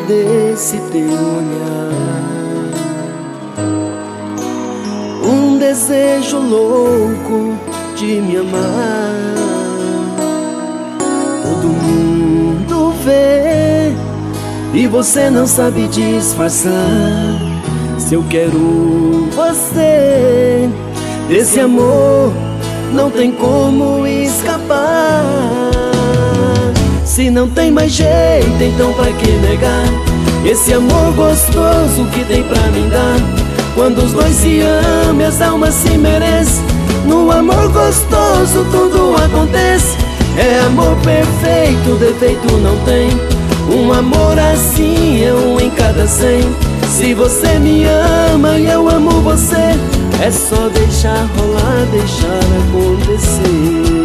desse teu olhar, um desejo louco de me amar. Todo mundo vê e você não sabe disfarçar. Se eu quero você, desse amor não tem como escapar. Se não tem mais jeito, então pra que negar esse amor gostoso que tem pra mim dar? Quando os dois se amam e as almas se merecem, no amor gostoso tudo acontece. É amor perfeito, defeito não tem. Um amor assim é um em cada 100. Se você me ama e eu amo você, é só deixar rolar, deixar acontecer.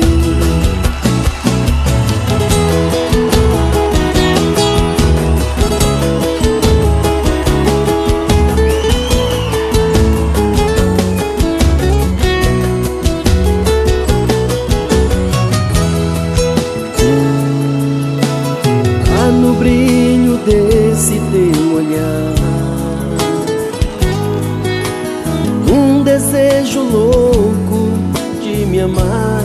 No brilho desse teu olhar, um desejo louco de me amar.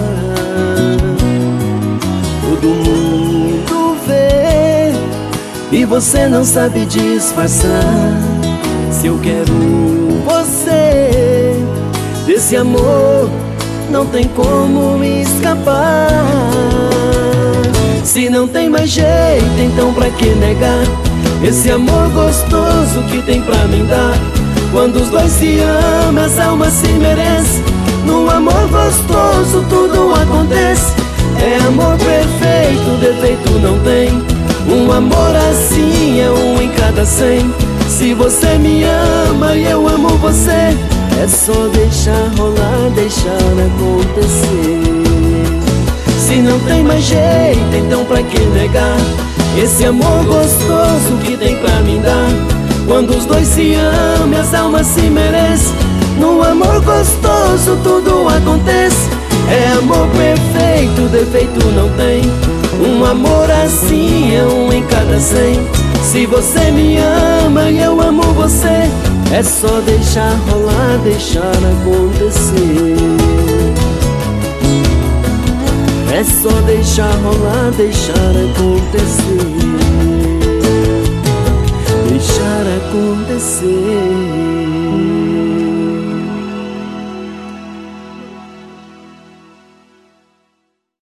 Todo mundo vê e você não sabe disfarçar. Se eu quero você, desse amor não tem como escapar. Se não tem mais jeito, então pra que negar esse amor gostoso que tem pra mim dar? Quando os dois se amam, as almas se merecem. No amor gostoso tudo acontece. É amor perfeito, defeito não tem. Um amor assim é um em cada 100. Se você me ama e eu amo você, é só deixar rolar, deixar acontecer. Se não tem mais jeito, então pra que negar esse amor gostoso que tem pra mim dar? Quando os dois se amam e as almas se merecem, no amor gostoso tudo acontece. É amor perfeito, defeito não tem. Um amor assim é um em cada 100. Se você me ama e eu amo você, é só deixar rolar, deixar acontecer. É só deixar rolar, deixar acontecer. Deixar acontecer.